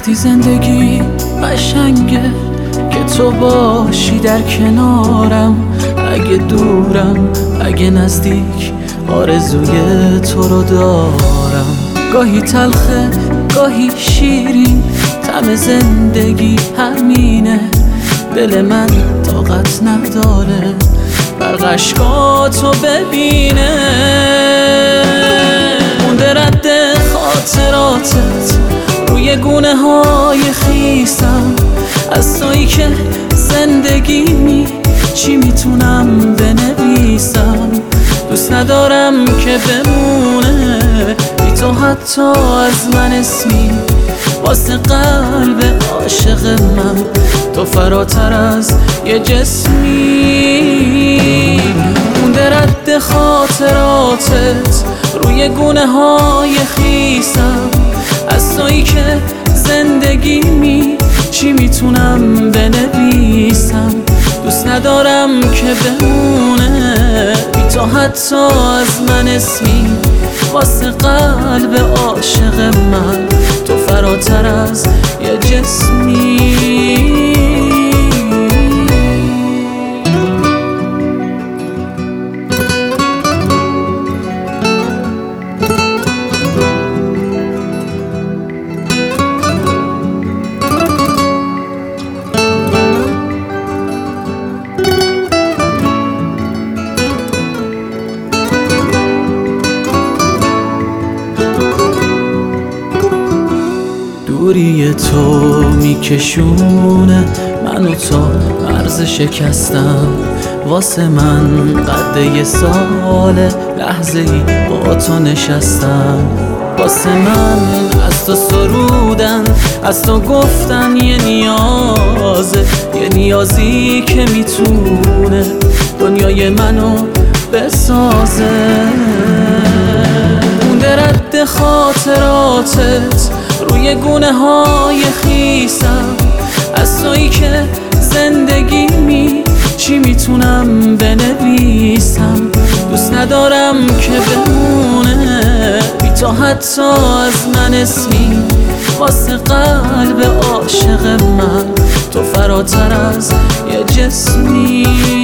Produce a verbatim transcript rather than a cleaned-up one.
وقتی زندگی قشنگه که تو باشی در کنارم، اگه دورم اگه نزدیک آرزوی تو رو دارم. گاهی تلخه گاهی شیرین، طعم زندگی همینه. دل من طاقت نداره برق اشکاتو ببینه. مونده رد خاطراتت روی گونه های خیسم، از تویی که زندگیمی چی میتونم بنویسم. دوست ندارم که بمونه بی تو حتی از من اسمی، واسه قلب عاشق من تو فراتر از یه جسمی. مونده رد خاطراتت روی گونه های خیسم، از تویی که زندگیمی چی میتونم بنویسم. دوست ندارم که بمونه بی تو حتی از من اسمی، واسه قلب عاشق من تو فراتر از یه جسمی. دوری تو میکشونه منو تا مرز شکستم. واسه من قد یه سال لحظه ای با تو نشستم. واسه من از تو سرودن، از تو گفتن یه نیازه، یه نیازی که میتونه دنیای منو بسازه. مونده رد خاطراتت روی گونه های خیسم، از تویی که زندگیمی چی میتونم بنویسم. دوست ندارم که بمونه بی تو حتی از من اسمی، واسه قلب عاشق من تو فراتر از یه جسمی.